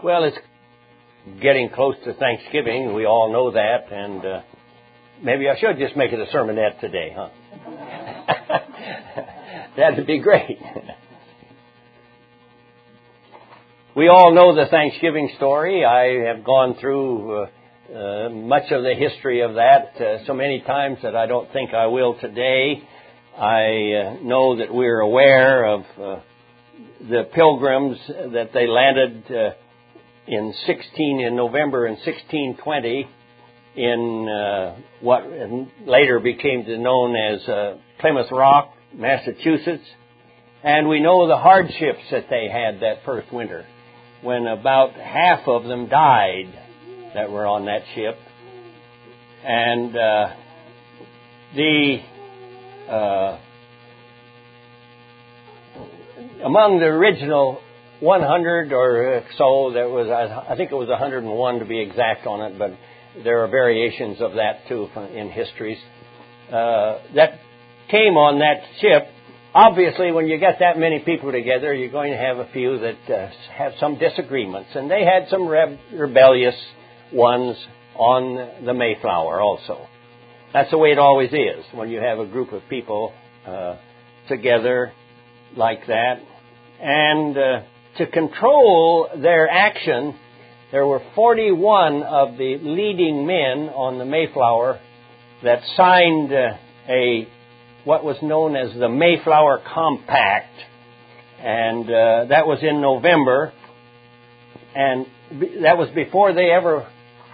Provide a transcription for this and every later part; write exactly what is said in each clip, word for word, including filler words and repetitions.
Well, it's getting close to Thanksgiving. We all know that, and uh, maybe I should just make it a sermonette today, huh? That'd be great. We all know the Thanksgiving story. I have gone through uh, uh, much of the history of that uh, so many times that I don't think I will today. I uh, know that we're aware of uh, the pilgrims that they landed uh, in sixteen in November in sixteen twenty in uh, what later became known as uh, Plymouth Rock, Massachusetts, and we know the hardships that they had that first winter, when about half of them died that were on that ship, and uh, the uh, among the original one hundred or so, there was, I think it was one hundred one to be exact on it, but there are variations of that too in histories, uh, that came on that ship. Obviously, when you get that many people together, you're going to have a few that uh, have some disagreements, and they had some re- rebellious ones on the Mayflower also. That's the way it always is when you have a group of people uh, together like that. And uh, to control their action, there were forty-one of the leading men on the Mayflower that signed uh, a what was known as the Mayflower Compact, and uh, that was in November, and b- that was before they ever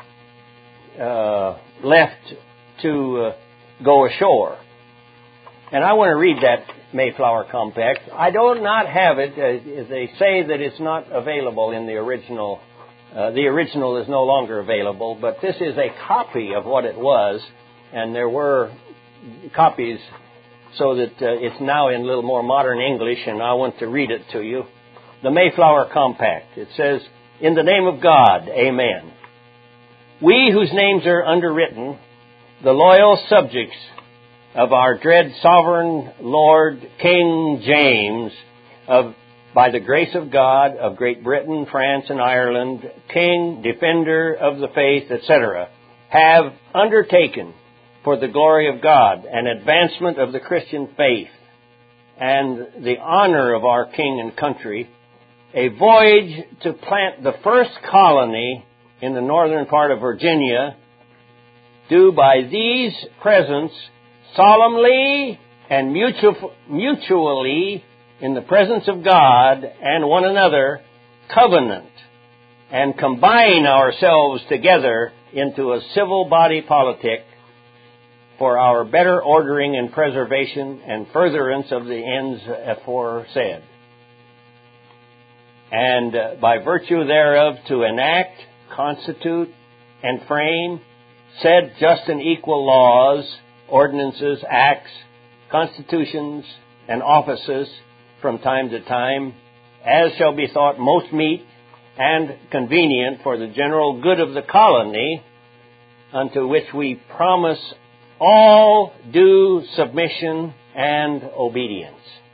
uh, left to uh, go ashore. And I want to read that Mayflower Compact. I do not have it. Uh, they say that it's not available in the original. Uh, the original is no longer available, but this is a copy of what it was, and there were copies so that uh, it's now in a little more modern English, and I want to read it to you. The Mayflower Compact. It says, "In the name of God, amen. We whose names are underwritten, the loyal subjects of our dread sovereign Lord King James, of by the grace of God, of Great Britain, France, and Ireland, King, Defender of the Faith, et cetera, have undertaken for the glory of God and advancement of the Christian faith and the honor of our King and country, a voyage to plant the first colony in the northern part of Virginia, do by these presents solemnly and mutu- mutually in the presence of God and one another covenant and combine ourselves together into a civil body politic for our better ordering and preservation and furtherance of the ends aforesaid, and uh, by virtue thereof to enact, constitute, and frame said just and equal laws, ordinances, acts, constitutions, and offices from time to time, as shall be thought most meet and convenient for the general good of the colony, unto which we promise all due submission and obedience.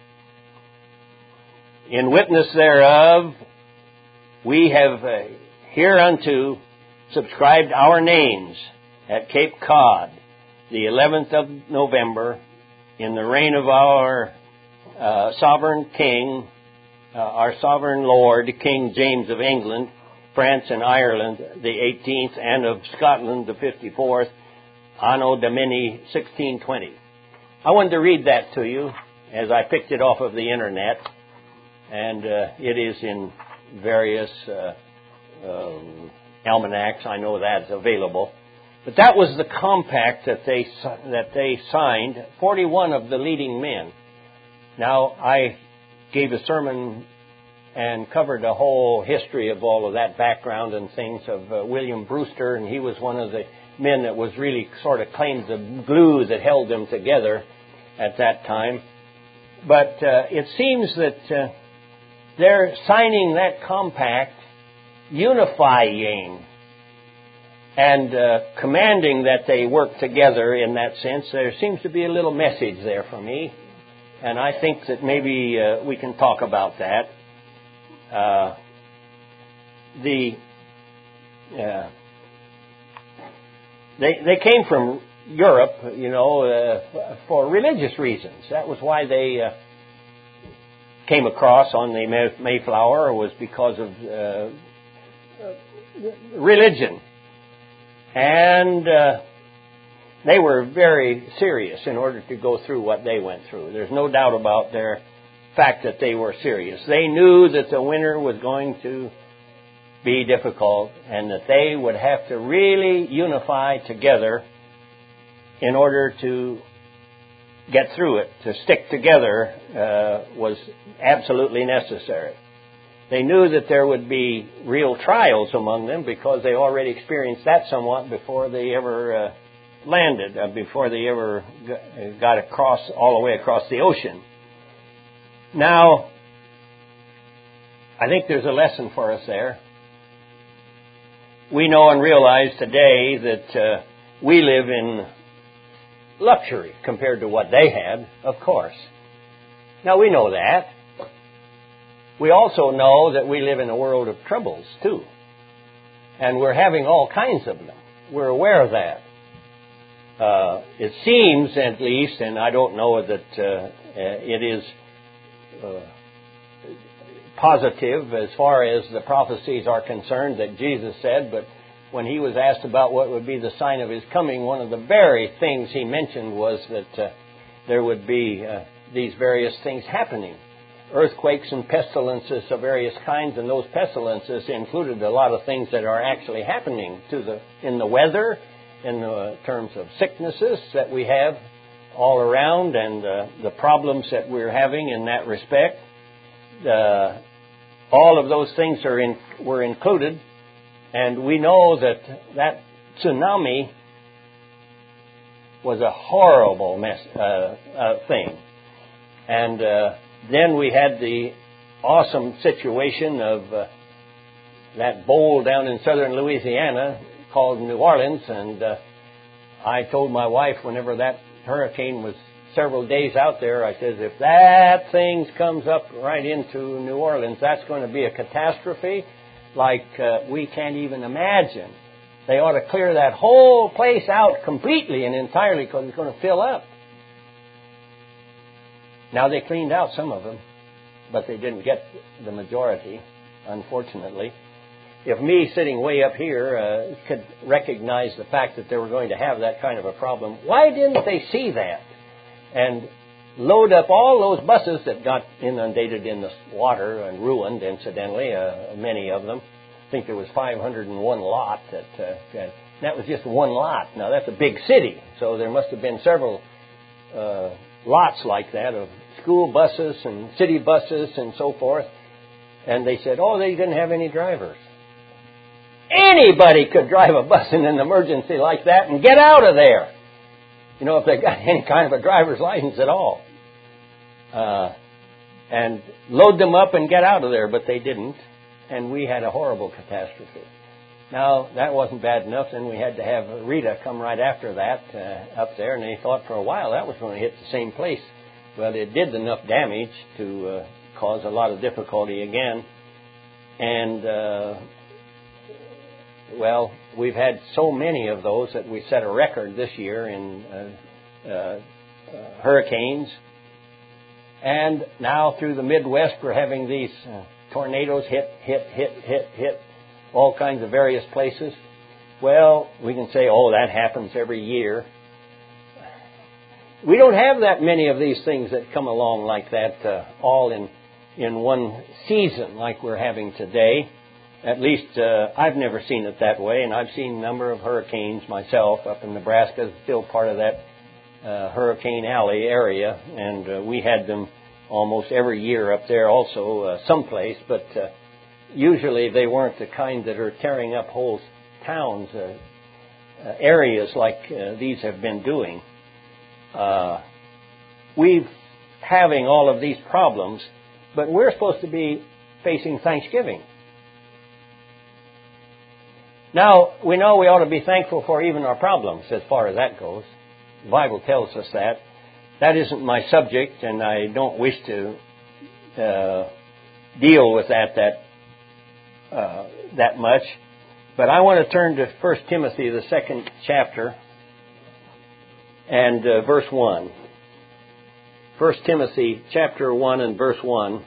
In witness thereof, we have uh, hereunto subscribed our names at Cape Cod, the eleventh of November, in the reign of our uh, sovereign king, uh, our sovereign lord, King James of England, France and Ireland, the eighteenth, and of Scotland, the fifty-fourth, Anno Domini sixteen twenty. I wanted to read that to you as I picked it off of the internet, and uh, it is in various uh, um, almanacs. I know that's available. But that was the compact that they that they signed, forty-one of the leading men. Now, I gave a sermon and covered a whole history of all of that background and things of uh, William Brewster, and he was one of the men that was really sort of claimed the glue that held them together at that time. But uh, it seems that uh, they're signing that compact, unifying and uh, commanding that they work together in that sense. There seems to be a little message there for me, and I think that maybe uh, we can talk about that. Uh, the uh, they they came from Europe, you know, uh, for religious reasons. That was why they uh, came across on the Mayflower, was because of uh, religion. And uh, they were very serious in order to go through what they went through. There's no doubt about their fact that they were serious. They knew that the winter was going to be difficult and that they would have to really unify together in order to get through it. To stick together uh, was absolutely necessary. They knew that there would be real trials among them because they already experienced that somewhat before they ever uh, landed, uh, before they ever got across, all the way across the ocean. Now, I think there's a lesson for us there. We know and realize today that uh, we live in luxury compared to what they had, of course. Now, we know that. We also know that we live in a world of troubles, too. And we're having all kinds of them. We're aware of that. Uh, it seems, at least, and I don't know that uh, it is uh, positive as far as the prophecies are concerned that Jesus said, but when he was asked about what would be the sign of his coming, one of the very things he mentioned was that uh, there would be uh, these various things happening. Earthquakes and pestilences of various kinds, and those pestilences included a lot of things that are actually happening to the in the weather, in the terms of sicknesses that we have all around, and uh, the problems that we're having in that respect. Uh, all of those things are in, were included, and we know that that tsunami was a horrible mess, uh, uh, thing, and. Uh, Then we had the awesome situation of uh, that bowl down in southern Louisiana called New Orleans. And uh, I told my wife whenever that hurricane was several days out there, I said, if that thing comes up right into New Orleans, that's going to be a catastrophe like uh, we can't even imagine. They ought to clear that whole place out completely and entirely because it's going to fill up. Now, they cleaned out some of them, but they didn't get the majority, unfortunately. If me sitting way up here uh, could recognize the fact that they were going to have that kind of a problem, why didn't they see that and load up all those buses that got inundated in the water and ruined, incidentally, uh, many of them? I think there was five hundred one lot. That, uh, that was just one lot. Now, that's a big city, so there must have been several uh lots like that of school buses and city buses and so forth. And they said, oh, they didn't have any drivers. Anybody could drive a bus in an emergency like that and get out of there. You know, if they got any kind of a driver's license at all. Uh, and load them up and get out of there, but they didn't. And we had a horrible catastrophe. Now, that wasn't bad enough. Then we had to have Rita come right after that uh, up there, and they thought for a while that was going to hit the same place. Well, it did enough damage to uh, cause a lot of difficulty again. And, uh, well, we've had so many of those that we set a record this year in uh, uh, uh, hurricanes. And now through the Midwest, we're having these uh, tornadoes hit, hit, hit, hit, hit. All kinds of various places. Well, we can say, oh, that happens every year. We don't have that many of these things that come along like that, uh, all in in one season like we're having today. At least uh, I've never seen it that way, and I've seen a number of hurricanes myself up in Nebraska. It's still part of that uh, Hurricane Alley area, and uh, we had them almost every year up there also uh, someplace, but uh, usually they weren't the kind that are tearing up whole towns, uh, uh, areas like uh, these have been doing. Uh, we've having all of these problems, but we're supposed to be facing Thanksgiving. Now, we know we ought to be thankful for even our problems as far as that goes. The Bible tells us that. That isn't my subject, and I don't wish to uh, deal with that that Uh, that much. But I want to turn to First Timothy, the second chapter, and uh, verse one. First Timothy chapter one and verse one.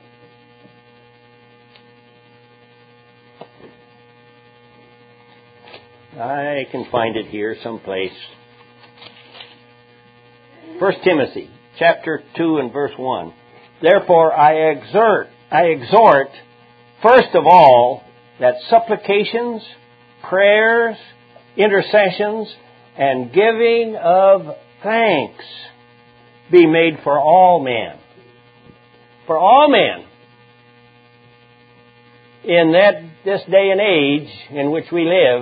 I can find it here someplace. First Timothy chapter two and verse one. Therefore I exhort, I exhort, first of all, that supplications, prayers, intercessions, and giving of thanks be made for all men. For all men. In that this day and age in which we live,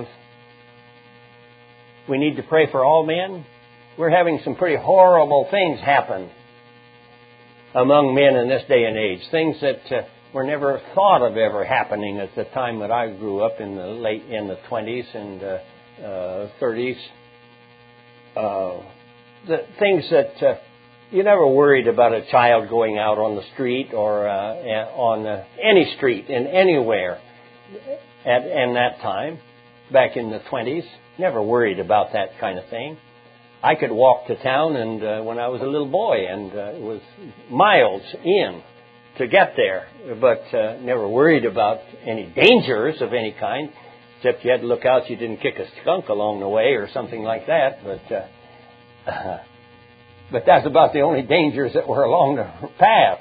we need to pray for all men. We're having some pretty horrible things happen among men in this day and age. Things that uh, were never thought of ever happening at the time that I grew up in the late in the twenties and uh, uh, thirties. Uh, the things that uh, you never worried about a child going out on the street or uh, on uh, any street in anywhere at in that time back in the twenties. Never worried about that kind of thing. I could walk to town and uh, when I was a little boy, and uh, it was miles in to get there, but uh, never worried about any dangers of any kind, except you had to look out you didn't kick a skunk along the way or something like that. But uh, uh, but that's about the only dangers that were along the path.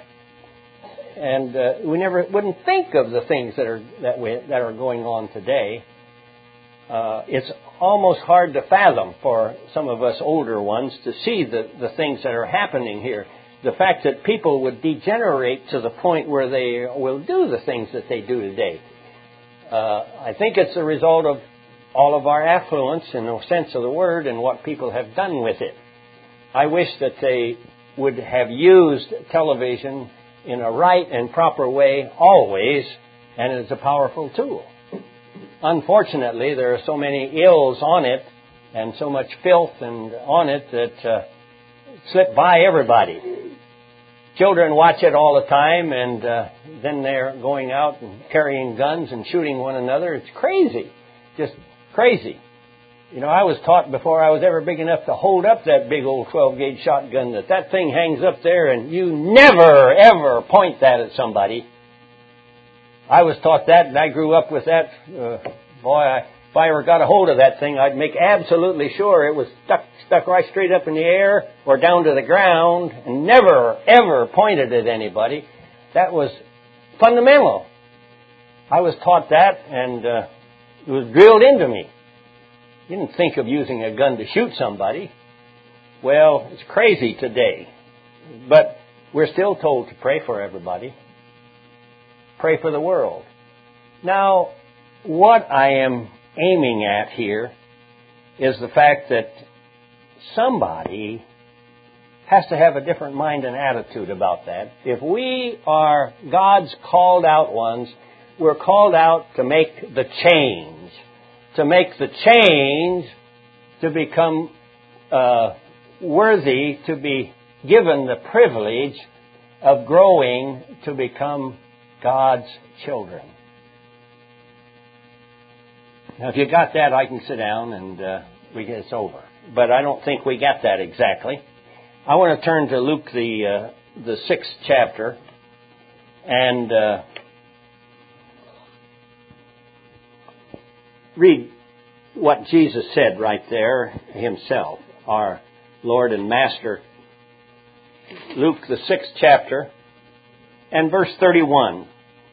And uh, we never wouldn't think of the things that are that we, that are going on today. Uh, it's almost hard to fathom for some of us older ones to see the, the things that are happening here. The fact that people would degenerate to the point where they will do the things that they do today. Uh, I think it's a result of all of our affluence in the sense of the word and what people have done with it. I wish that they would have used television in a right and proper way always, and it's a powerful tool. Unfortunately, there are so many ills on it and so much filth and on it that uh, slip by everybody. Children watch it all the time, and uh, then they're going out and carrying guns and shooting one another. It's crazy. Just crazy. You know, I was taught before I was ever big enough to hold up that big old twelve gauge shotgun that that thing hangs up there and you never, ever point that at somebody. I was taught that, and I grew up with that. Uh, boy, I, if I ever got a hold of that thing, I'd make absolutely sure it was stuck stuck right straight up in the air or down to the ground and never, ever pointed at anybody. That was fundamental. I was taught that, and uh, it was drilled into me. You didn't think of using a gun to shoot somebody. Well, it's crazy today. But we're still told to pray for everybody. Pray for the world. Now, what I am aiming at here is the fact that somebody has to have a different mind and attitude about that. If we are God's called out ones, we're called out to make the change. To make the change to become uh, worthy to be given the privilege of growing to become God's children. Now, if you got that, I can sit down and uh, we get it's over. But I don't think we got that exactly. I want to turn to Luke, the uh, the sixth chapter, and uh, read what Jesus said right there himself, our Lord and Master. Luke, the sixth chapter, and verse thirty-one.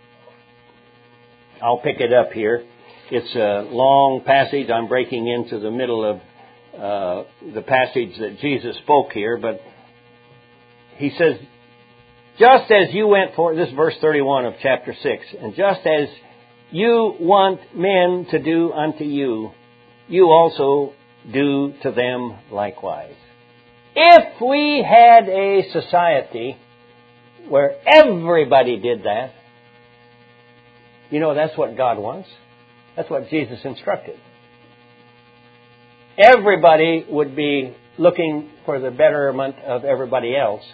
I'll pick it up here. It's a long passage. I'm breaking into the middle of uh, the passage that Jesus spoke here, but he says, just as you went for, this is verse thirty-one of chapter six, and just as you want men to do unto you, you also do to them likewise. If we had a society where everybody did that, you know, that's what God wants. That's what Jesus instructed. Everybody would be looking for the betterment of everybody else.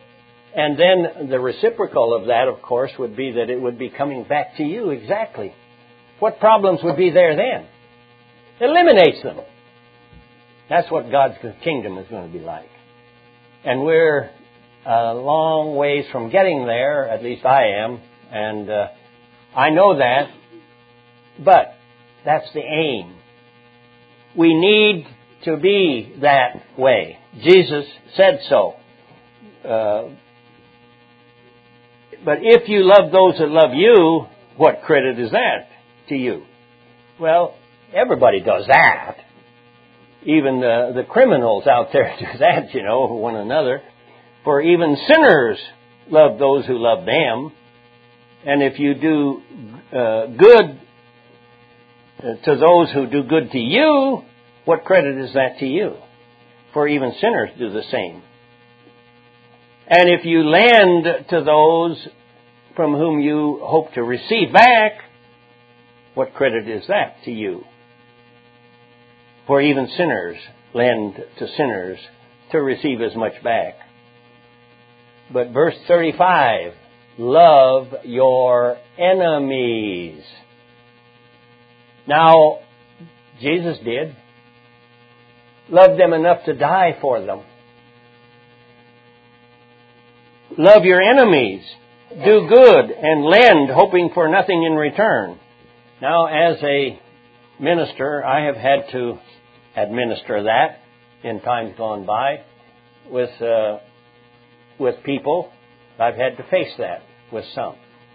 And then the reciprocal of that, of course, would be that it would be coming back to you exactly what problems would be there then? Eliminates them. That's what God's kingdom is going to be like. And we're a long ways from getting there, at least I am, and uh, I know that, but that's the aim. We need to be that way. Jesus said so. Uh, but if you love those that love you, what credit is that to you? Well, everybody does that. Even the, the criminals out there do that, you know, one another. For even sinners love those who love them. And if you do uh, good to those who do good to you, what credit is that to you? For even sinners do the same. And if you lend to those from whom you hope to receive back, what credit is that to you? For even sinners lend to sinners to receive as much back. But verse thirty-five, love your enemies. Now, Jesus did. Loved them enough to die for them. Love your enemies. Do good and lend, hoping for nothing in return. Now, as a minister, I have had to administer that in times gone by with uh, with people. I've had to face that with some.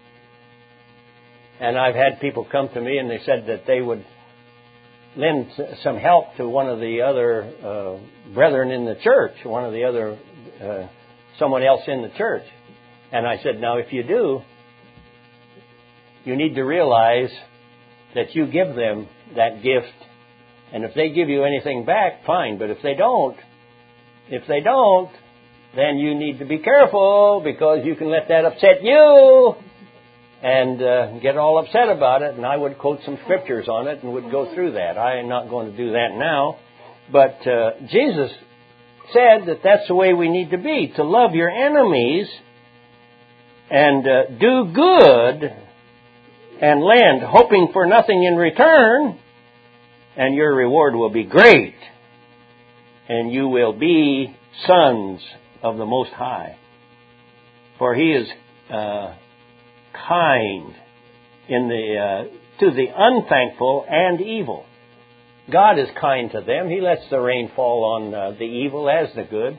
And I've had people come to me and they said that they would lend some help to one of the other uh, brethren in the church, one of the other, uh, someone else in the church. And I said, now if you do, you need to realize that you give them that gift. And if they give you anything back, fine. But if they don't, if they don't, then you need to be careful, because you can let that upset you and uh, get all upset about it. And I would quote some scriptures on it and would go through that. I am not going to do that now. But uh, Jesus said that that's the way we need to be, to love your enemies and uh, do good and lend, hoping for nothing in return, and your reward will be great, and you will be sons of the Most High. For He is uh, kind in the uh, to the unthankful and evil. God is kind to them. He lets the rain fall on uh, the evil as the good.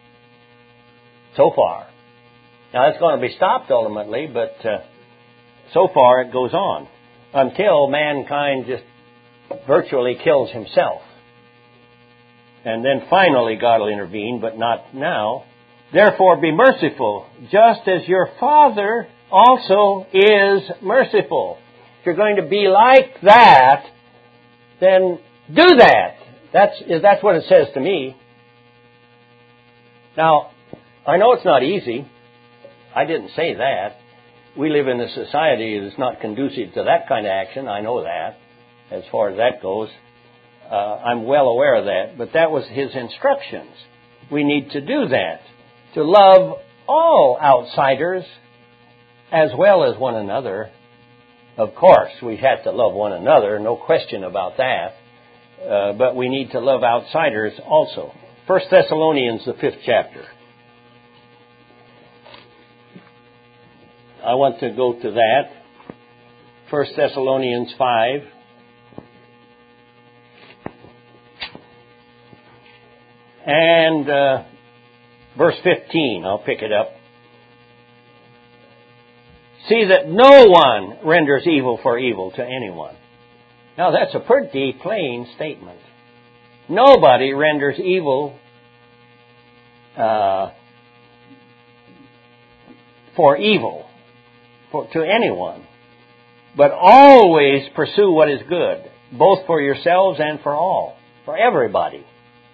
So far. Now, it's going to be stopped ultimately, but uh, so far it goes on until mankind just virtually kills himself. And then finally God will intervene, but not now. Therefore be merciful, just as your Father also is merciful. If you're going to be like that, then do that. That's, that's what it says to me. Now, I know it's not easy. I didn't say that. We live in a society that's not conducive to that kind of action. I know that, as far as that goes. Uh, I'm well aware of that. But that was His instructions. We need to do that. To love all outsiders as well as one another. Of course, we have to love one another. No question about that. Uh, but we need to love outsiders also. First Thessalonians, the fifth chapter. I want to go to that. First Thessalonians five. And uh, verse fifteen, I'll pick it up. See that no one renders evil for evil to anyone. Now that's a pretty plain statement. Nobody renders evil uh, for evil for, to anyone, but always pursue what is good, both for yourselves and for all, for everybody.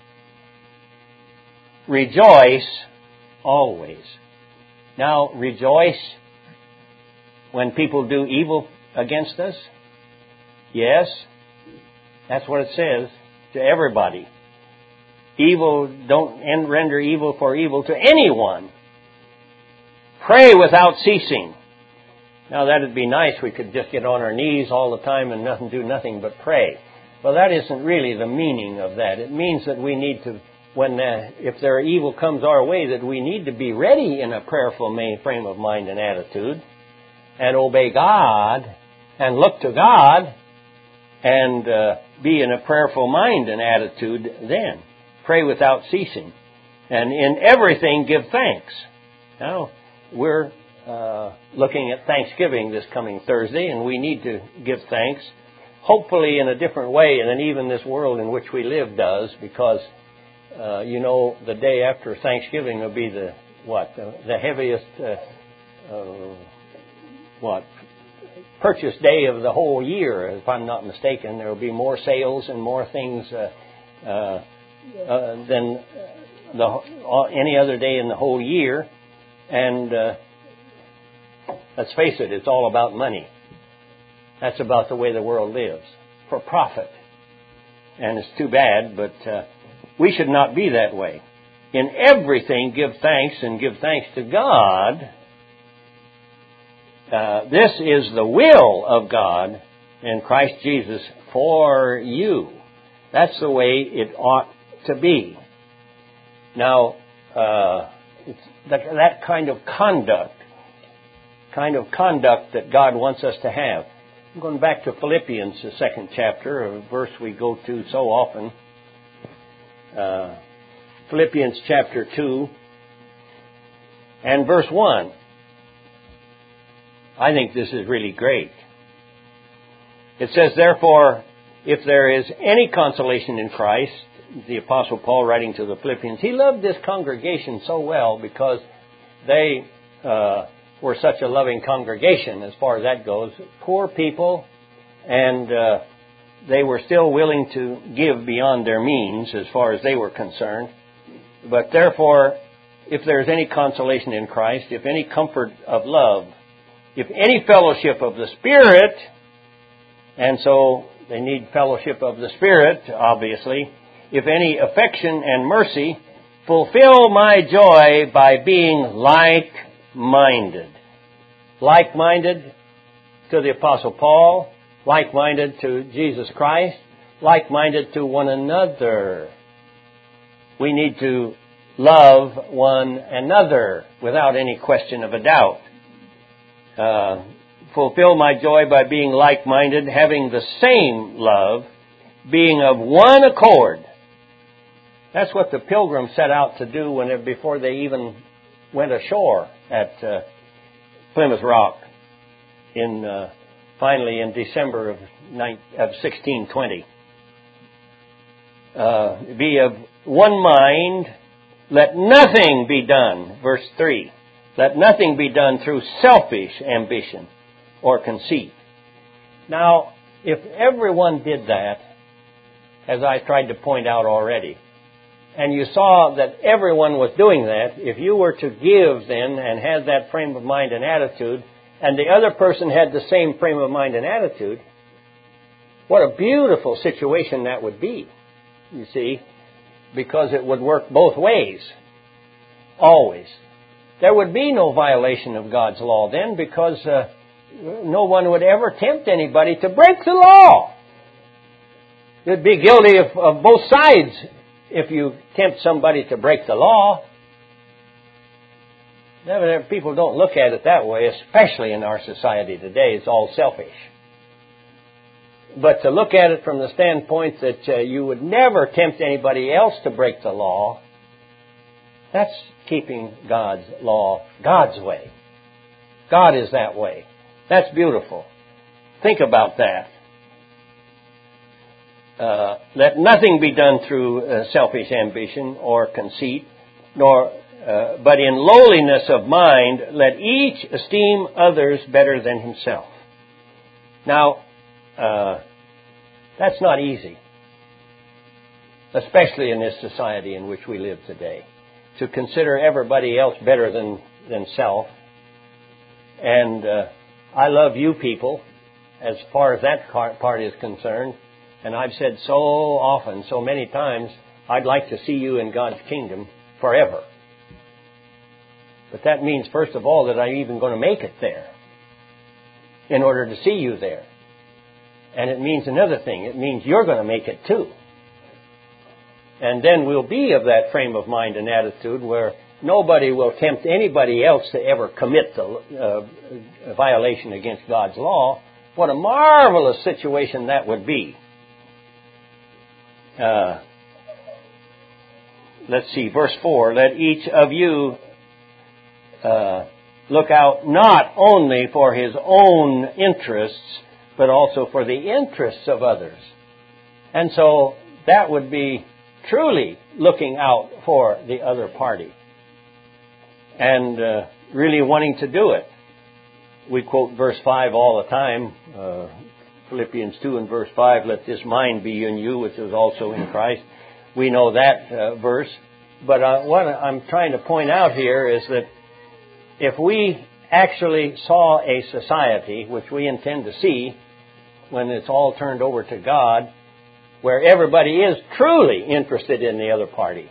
Rejoice always. Now, rejoice when people do evil against us? Yes, that's what it says to everybody. Evil, don't render evil for evil to anyone. Pray without ceasing. Now, that would be nice. We could just get on our knees all the time and nothing, do nothing but pray. Well, that isn't really the meaning of that. It means that we need to, when uh, if there evil comes our way, that we need to be ready in a prayerful main frame of mind and attitude, and obey God, and look to God, and uh, be in a prayerful mind and attitude then. Pray without ceasing. And in everything give thanks. Now, we're uh, looking at Thanksgiving this coming Thursday, and we need to give thanks, hopefully in a different way than even this world in which we live does, because, uh, you know, the day after Thanksgiving will be the, what, the, the heaviest, uh, uh, what, purchase day of the whole year, if I'm not mistaken. There will be more sales and more things uh, uh, uh, than the, uh, any other day in the whole year. And uh, let's face it, it's all about money. That's about the way the world lives, for profit. And it's too bad, but uh, we should not be that way. In everything, give thanks, and give thanks to God. Uh, this is the will of God in Christ Jesus for you. That's the way it ought to be. Now, uh, it's that, that kind of conduct, kind of conduct that God wants us to have. I'm going back to Philippians, the second chapter, a verse we go to so often. Uh, Philippians chapter two and verse one. I think this is really great. It says, therefore, if there is any consolation in Christ, the Apostle Paul writing to the Philippians, he loved this congregation so well because they uh, were such a loving congregation as far as that goes. Poor people, and uh, they were still willing to give beyond their means as far as they were concerned. But therefore, if there is any consolation in Christ, if any comfort of love, if any fellowship of the Spirit, and so they need fellowship of the Spirit, obviously, if any affection and mercy, fulfill my joy by being like-minded. Like-minded to the Apostle Paul, like-minded to Jesus Christ, like-minded to one another. We need to love one another without any question of a doubt. Uh, fulfill my joy by being like-minded, having the same love, being of one accord. That's what the pilgrims set out to do when they, before they even went ashore at uh, Plymouth Rock in uh, finally in December of, of sixteen twenty. Uh, be of one mind, let nothing be done, verse three. Let nothing be done through selfish ambition or conceit. Now, if everyone did that, as I tried to point out already, and you saw that everyone was doing that, if you were to give then and had that frame of mind and attitude, and the other person had the same frame of mind and attitude, what a beautiful situation that would be, you see, because it would work both ways, always. There would be no violation of God's law then, because uh, no one would ever tempt anybody to break the law. You'd be guilty of, of both sides if you tempt somebody to break the law. Never, people don't look at it that way, especially in our society today. It's all selfish. But to look at it from the standpoint that uh, you would never tempt anybody else to break the law, that's keeping God's law God's way. God is that way. That's beautiful. Think about that. Uh, let nothing be done through uh, selfish ambition or conceit, nor, uh, but in lowliness of mind, let each esteem others better than himself. Now, uh, that's not easy, especially in this society in which we live today, to consider everybody else better than, than self. And uh, I love you people as far as that part is concerned. And I've said so often, so many times, I'd like to see you in God's kingdom forever. But that means, first of all, that I'm even going to make it there. in order to see you there. And it means another thing. It means you're going to make it too. And then we'll be of that frame of mind and attitude where nobody will tempt anybody else to ever commit the uh, a violation against God's law. What a marvelous situation that would be. Uh, let's see, verse four. Let each of you uh, look out not only for his own interests, but also for the interests of others. And so that would be truly looking out for the other party and uh, really wanting to do it. We quote verse five all the time, uh, Philippians two and verse five, let this mind be in you, which is also in Christ. We know that uh, verse. But uh, what I'm trying to point out here is that if we actually saw a society, which we intend to see when it's all turned over to God, where everybody is truly interested in the other party,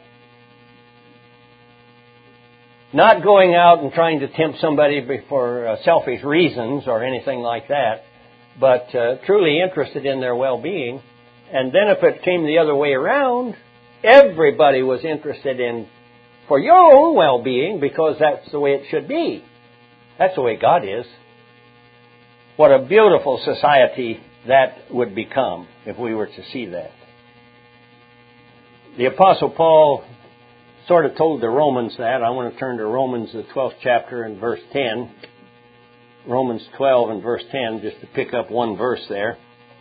not going out and trying to tempt somebody for uh, selfish reasons or anything like that, but uh, truly interested in their well-being. And then if it came the other way around, everybody was interested in for your own well-being because that's the way it should be. That's the way God is. What a beautiful society that would become if we were to see that. The Apostle Paul sort of told the Romans that. I want to turn to Romans, the twelfth chapter, and verse ten. Romans twelve and verse ten, just to pick up one verse there.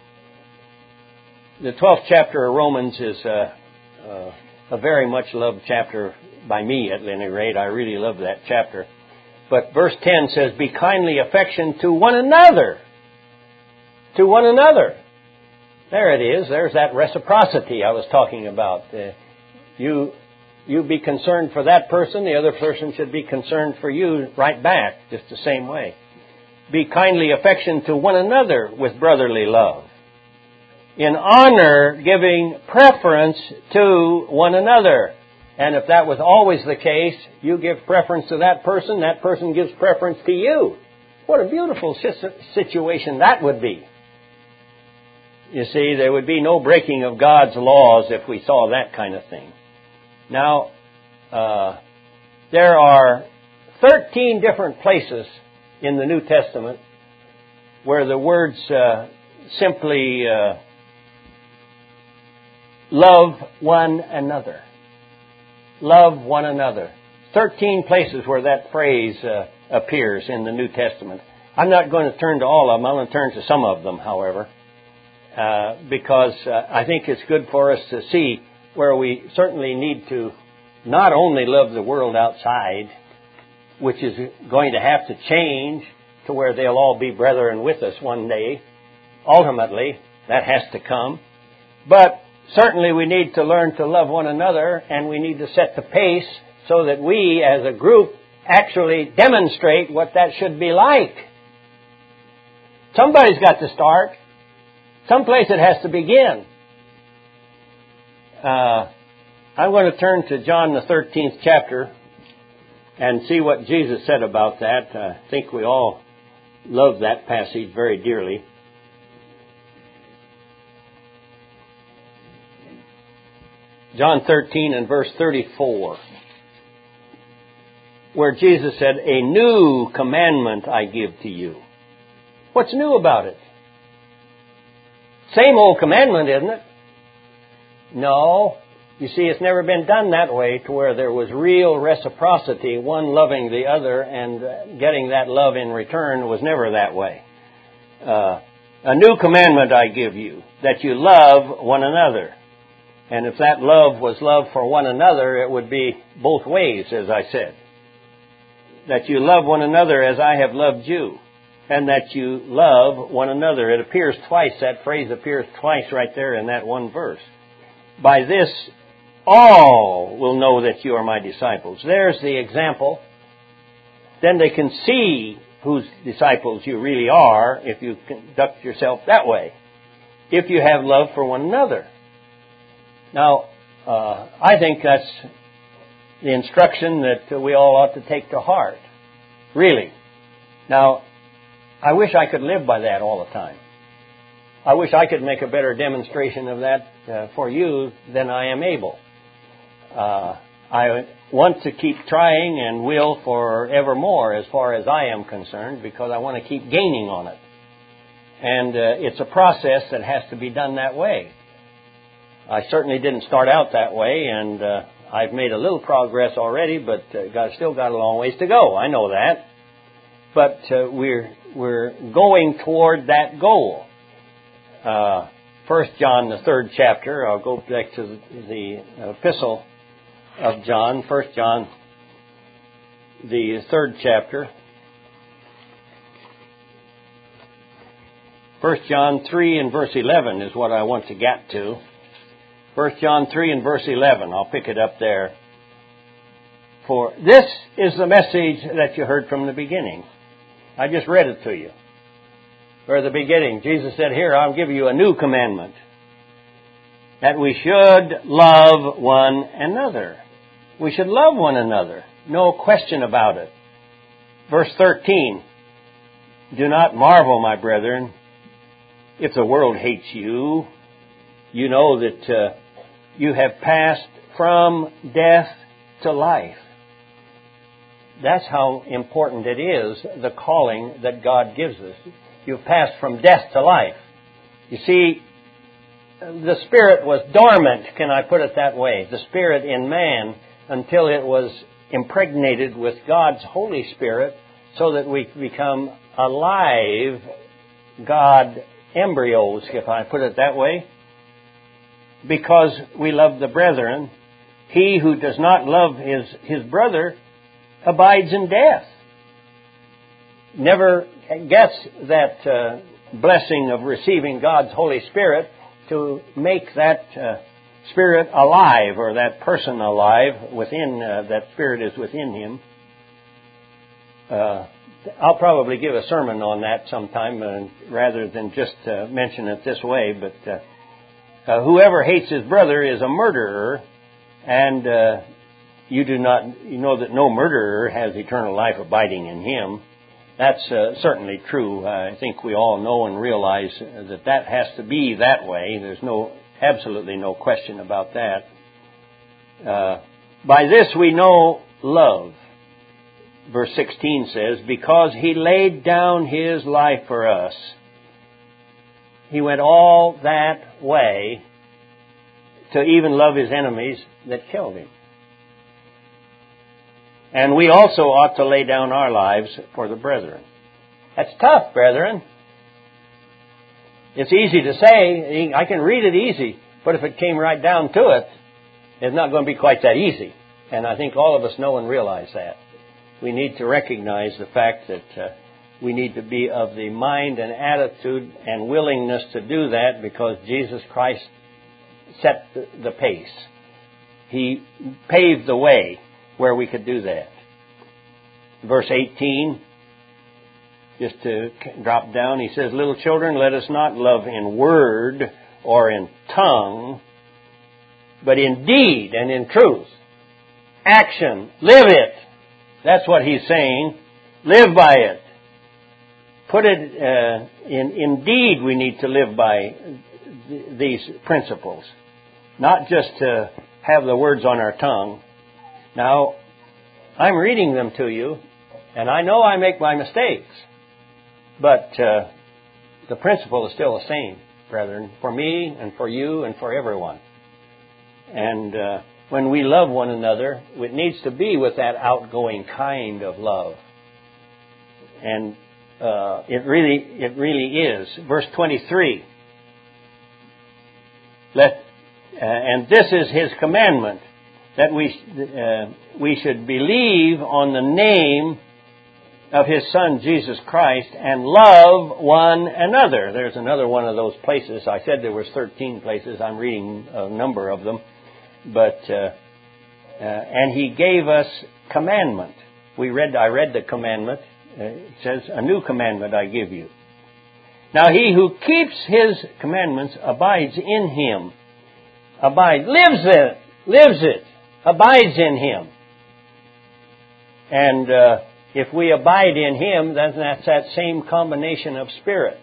The twelfth chapter of Romans is a, a, a very much loved chapter by me, at any rate. I really love that chapter. But verse ten says, be kindly affectioned to one another. To one another. There it is. There's that reciprocity I was talking about. Uh, you you be concerned for that person, the other person should be concerned for you right back, just the same way. Be kindly affectioned to one another with brotherly love. In honor, giving preference to one another. And if that was always the case, you give preference to that person, that person gives preference to you. What a beautiful situation that would be. You see, there would be no breaking of God's laws if we saw that kind of thing. Now, uh, there are thirteen different places in the New Testament where the words uh, simply uh, love one another. Love one another. Thirteen places where that phrase uh, appears in the New Testament. I'm not going to turn to all of them. I'm going to turn to some of them, however, uh, because uh, I think it's good for us to see where we certainly need to not only love the world outside, which is going to have to change to where they'll all be brethren with us one day. Ultimately, that has to come. But certainly we need to learn to love one another, and we need to set the pace so that we as a group actually demonstrate what that should be like. Somebody's got to start. Someplace it has to begin. Uh, I'm going to turn to John the thirteenth chapter and see what Jesus said about that. I think we all love that passage very dearly. John thirteen and verse thirty-four, where Jesus said, a new commandment I give to you. What's new about it? Same old commandment, isn't it? No. You see, it's never been done that way to where there was real reciprocity, one loving the other and getting that love in return was never that way. Uh, a new commandment I give you, that you love one another. And if that love was love for one another, it would be both ways, as I said. That you love one another as I have loved you. And that you love one another. It appears twice, that phrase appears twice right there in that one verse. By this, all will know that you are my disciples. There's the example. Then they can see whose disciples you really are if you conduct yourself that way. If you have love for one another. Now, uh, I think that's the instruction that we all ought to take to heart. Really. Now, I wish I could live by that all the time. I wish I could make a better demonstration of that uh, for you than I am able. Uh, I want to keep trying and will forevermore as far as I am concerned, because I want to keep gaining on it. And uh, it's a process that has to be done that way. I certainly didn't start out that way, and uh, I've made a little progress already, but uh, got, still got a long ways to go. I know that. But uh, we're we're going toward that goal. Uh, First John, the third chapter. I'll go back to the, the epistle of John. First John, the third chapter. First John three and verse eleven is what I want to get to. First John three and verse eleven. I'll pick it up there. For this is the message that you heard from the beginning. I just read it to you. For the beginning, Jesus said, here, I'll give you a new commandment, that we should love one another. We should love one another. No question about it. Verse thirteen, do not marvel, my brethren, if the world hates you. You know that uh, you have passed from death to life. That's how important it is, the calling that God gives us. You've passed from death to life. You see, the Spirit was dormant, can I put it that way? The Spirit in man, until it was impregnated with God's Holy Spirit, so that we become alive God embryos, if I put it that way. Because we love the brethren, he who does not love his, his brother abides in death. Never gets that uh, blessing of receiving God's Holy Spirit to make that uh, Spirit alive, or that person alive within, uh, that Spirit is within him. Uh, I'll probably give a sermon on that sometime uh, rather than just uh, mention it this way, but uh, uh, whoever hates his brother is a murderer, and uh, you do not, you know that no murderer has eternal life abiding in him. That's uh, certainly true. Uh, I think we all know and realize that that has to be that way. There's no, absolutely no question about that. Uh, by this we know love. Verse sixteen says, because he laid down his life for us. He went all that way to even love his enemies that killed him. And we also ought to lay down our lives for the brethren. That's tough, brethren. It's easy to say. I can read it easy. But if it came right down to it, it's not going to be quite that easy. And I think all of us know and realize that. We need to recognize the fact that uh, we need to be of the mind and attitude and willingness to do that, because Jesus Christ set the, the pace. He paved the way where we could do that. Verse eighteen, just to drop down, he says, little children, let us not love in word or in tongue, but in deed and in truth. Action. Live it. That's what he's saying. Live by it. Put it uh, in, in deed, we need to live by th- these principles. Not just to have the words on our tongue. Now, I'm reading them to you, and I know I make my mistakes, but uh, the principle is still the same, brethren, for me and for you and for everyone. And uh, when we love one another, it needs to be with that outgoing kind of love. And uh, it really, it really is. Verse twenty-three. Let, uh, and this is his commandment, that we uh, we should believe on the name of his Son, Jesus Christ, and love one another. There's another one of those places. I said there was thirteen places. I'm reading a number of them. But, uh, uh, and he gave us commandment. We read, I read the commandment. Uh, it says, a new commandment I give you. Now he who keeps his commandments abides in him. Abides, lives it, lives it, abides in him. And uh, if we abide in Him, then that's that same combination of Spirit.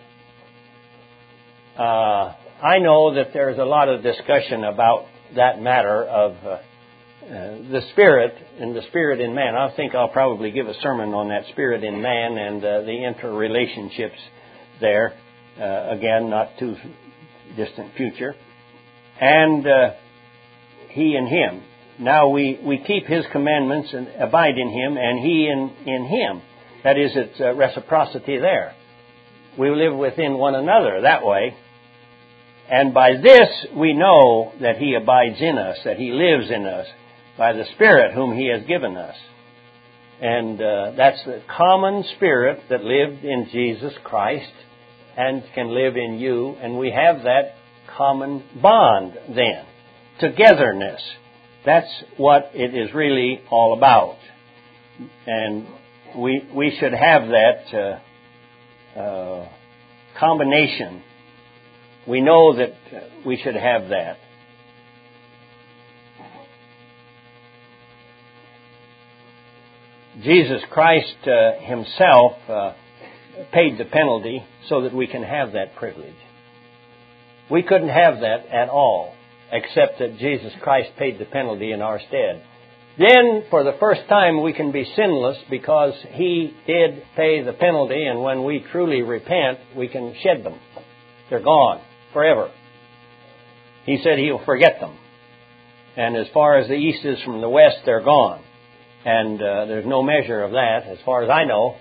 Uh, I know that there's a lot of discussion about that matter of uh, uh, the Spirit and the Spirit in man. I think I'll probably give a sermon on that Spirit in man and uh, the interrelationships there. Uh, again, not too distant future. And uh, He in Him. Now we, we keep His commandments and abide in Him, and He in, in Him. That is, it's uh, reciprocity there. We live within one another that way. And by this we know that He abides in us, that He lives in us, by the Spirit whom He has given us. And uh, that's the common Spirit that lived in Jesus Christ and can live in you. And we have that common bond then. Togetherness. That's what it is really all about. And we we should have that uh, uh, combination. We know that we should have that. Jesus Christ uh, Himself uh, paid the penalty so that we can have that privilege. We couldn't have that at all, except that Jesus Christ paid the penalty in our stead. Then, for the first time, we can be sinless because He did pay the penalty, and when we truly repent, we can shed them. They're gone forever. He said He'll forget them. And as far as the east is from the west, they're gone. And uh, there's no measure of that, as far as I know.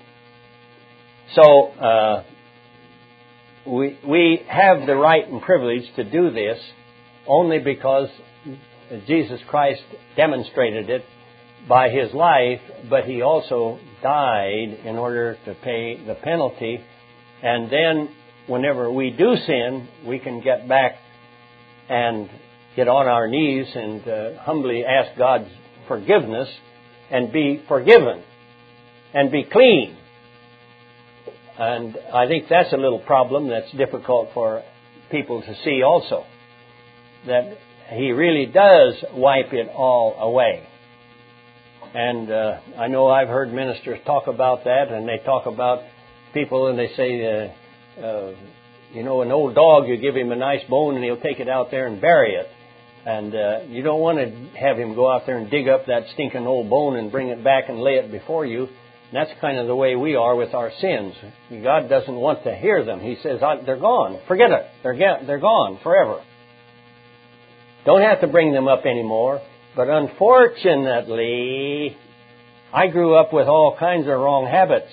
So, uh, we we have the right and privilege to do this only because Jesus Christ demonstrated it by His life, but He also died in order to pay the penalty. And then, whenever we do sin, we can get back and get on our knees and uh, humbly ask God's forgiveness and be forgiven and be clean. And I think that's a little problem that's difficult for people to see also, that He really does wipe it all away. And uh, I know I've heard ministers talk about that, and they talk about people and they say, uh, uh, you know, an old dog, you give him a nice bone and he'll take it out there and bury it. And uh, you don't want to have him go out there and dig up that stinking old bone and bring it back and lay it before you. And that's kind of the way we are with our sins. God doesn't want to hear them. He says, they're gone. Forget it. They're, they're gone forever. Don't have to bring them up anymore. But unfortunately, I grew up with all kinds of wrong habits.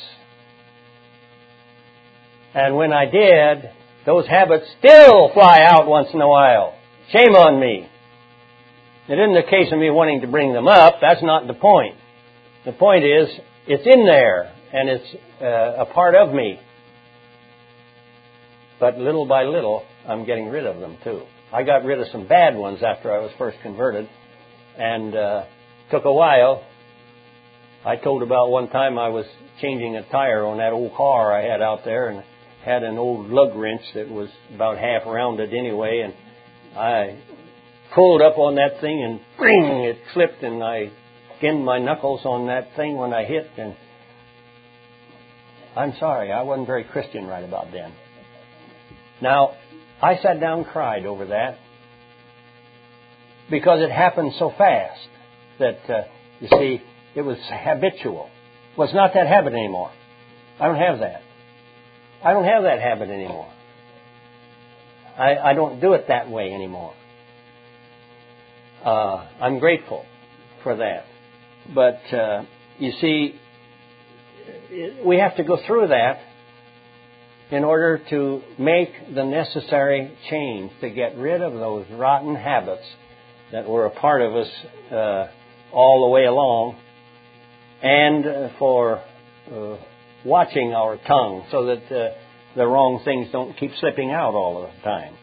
And when I did, those habits still fly out once in a while. Shame on me. It isn't a case of me wanting to bring them up. That's not the point. The point is, it's in there, and it's uh, a part of me. But little by little, I'm getting rid of them too. I got rid of some bad ones after I was first converted, and uh, took a while. I told about one time I was changing a tire on that old car I had out there, and had an old lug wrench that was about half rounded anyway, and I pulled up on that thing and bing, it slipped, and I skinned my knuckles on that thing when I hit, and I'm sorry, I wasn't very Christian right about then. Now, I sat down and cried over that because it happened so fast that, uh, you see, it was habitual. Well, it's not that habit anymore. I don't have that. I don't have that habit anymore. I, I don't do it that way anymore. Uh, I'm grateful for that. But, uh, you see, we have to go through that in order to make the necessary change, to get rid of those rotten habits that were a part of us uh, all the way along, and for uh, watching our tongue so that uh, the wrong things don't keep slipping out all of the time.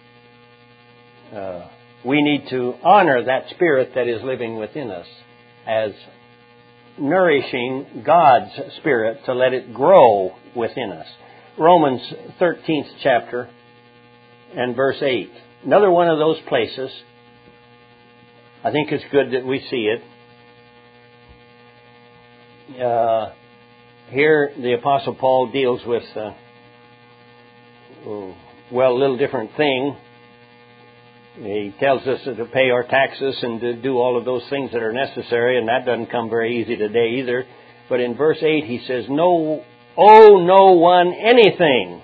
Uh, we need to honor that Spirit that is living within us as nourishing God's Spirit to let it grow within us. Romans thirteenth chapter and verse eight. Another one of those places. I think it's good that we see it. uh, here the Apostle Paul deals with, uh, well, a little different thing. He tells us to pay our taxes and to do all of those things that are necessary, and that doesn't come very easy today either. But in verse eight he says, "No, owe no one anything."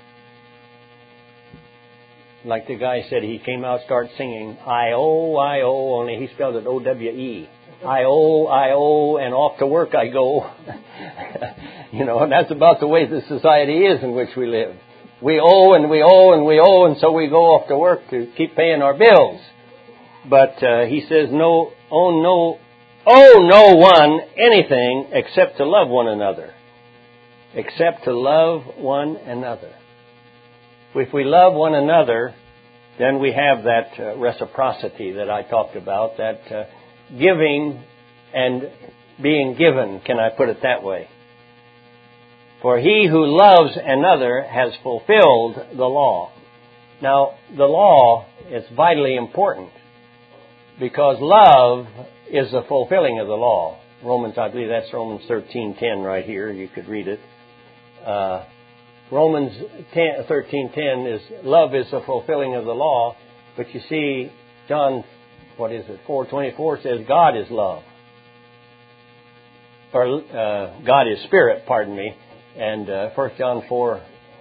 Like the guy said, he came out, started singing, "I owe, I owe," only he spelled it O W E. I owe, I owe, and off to work I go. You know, and that's about the way the society is in which we live. We owe and we owe and we owe, and so we go off to work to keep paying our bills. But uh, he says, "No, owe no, owe no one anything except to love one another." Except to love one another. If we love one another, then we have that uh, reciprocity that I talked about, that uh, giving and being given, can I put it that way? For he who loves another has fulfilled the law. Now, the law is vitally important because love is the fulfilling of the law. Romans, I believe that's Romans thirteen ten right here. You could read it. Uh, Romans thirteen ten is love is the fulfilling of the law. But you see, John, what is it, four twenty-four says God is love. Or uh, God is spirit, pardon me. And uh, First John four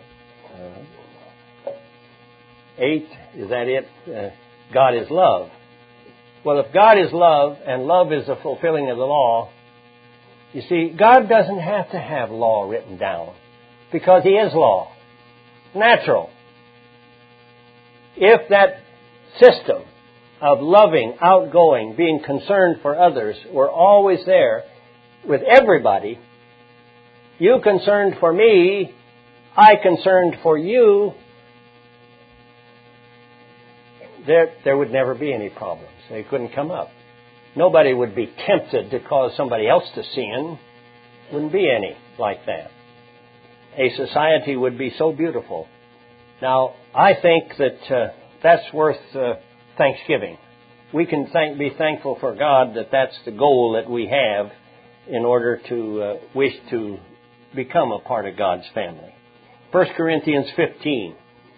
uh, eight, is that it? Uh, God is love. Well, if God is love and love is the fulfilling of the law, you see, God doesn't have to have law written down because He is law. Natural. If that system of loving, outgoing, being concerned for others were always there with everybody, you concerned for me, I concerned for you, there, there would never be any problems. They couldn't come up. Nobody would be tempted to cause somebody else to sin. Wouldn't be any like that. A society would be so beautiful. Now, I think that uh, that's worth uh, thanksgiving. We can thank, be thankful for God that that's the goal that we have in order to uh, wish to become a part of God's family. First Corinthians fifteen.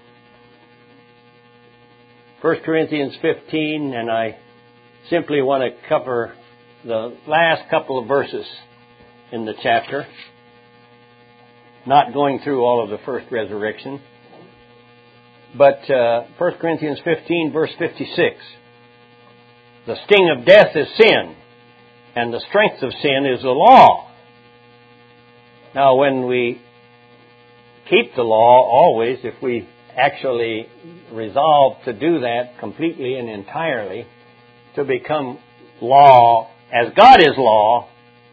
First Corinthians fifteen, and I simply want to cover the last couple of verses in the chapter, not going through all of the first resurrection. But uh, First Corinthians fifteen, verse fifty-six. The sting of death is sin, and the strength of sin is the law. Now, when we keep the law always, if we actually resolve to do that completely and entirely, to become law as God is law,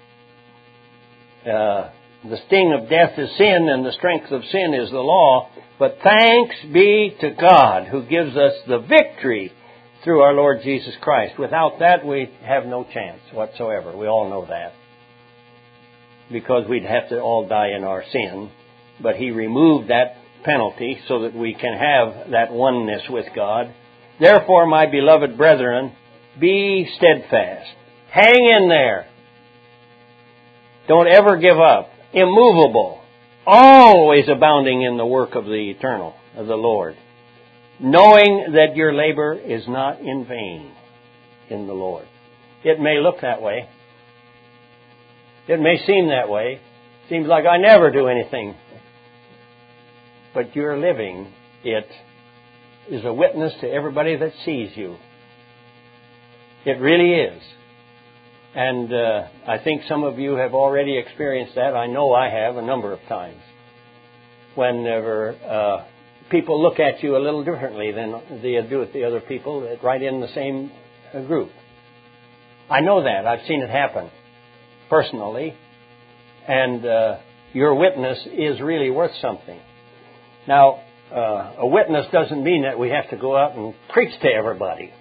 uh, the sting of death is sin and the strength of sin is the law. But thanks be to God who gives us the victory through our Lord Jesus Christ. Without that, we have no chance whatsoever. We all know that. Because we'd have to all die in our sin. But He removed that penalty so that we can have that oneness with God. Therefore, my beloved brethren, be steadfast. Hang in there. Don't ever give up. Immovable. Always abounding in the work of the eternal, of the Lord. Knowing that your labor is not in vain in the Lord. It may look that way. It may seem that way. Seems like I never do anything. But your living it is a witness to everybody that sees you. It really is. And uh, I think some of you have already experienced that. I know I have a number of times. Whenever uh, people look at you a little differently than they do at the other people right in the same group. I know that. I've seen it happen personally. And uh, your witness is really worth something. Now, uh, a witness doesn't mean that we have to go out and preach to everybody.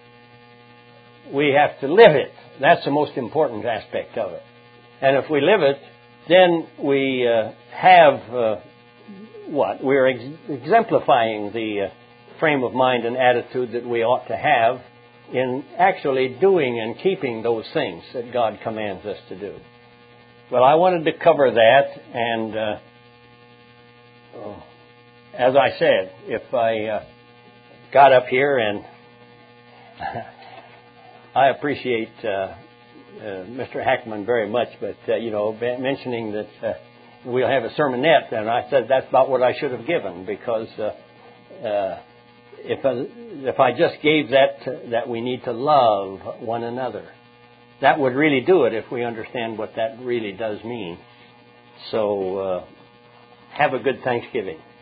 We have to live it. That's the most important aspect of it. And if we live it, then we uh, have uh, what? We're ex- exemplifying the uh, frame of mind and attitude that we ought to have in actually doing and keeping those things that God commands us to do. Well, I wanted to cover that, and uh, oh, as I said, if I uh, got up here and I appreciate uh, uh, Mister Hackman very much, but uh, you know, mentioning that uh, we'll have a sermonette, and I said that's about what I should have given, because uh, uh, if I, if I just gave that to, that we need to love one another, that would really do it if we understand what that really does mean. So uh, have a good Thanksgiving.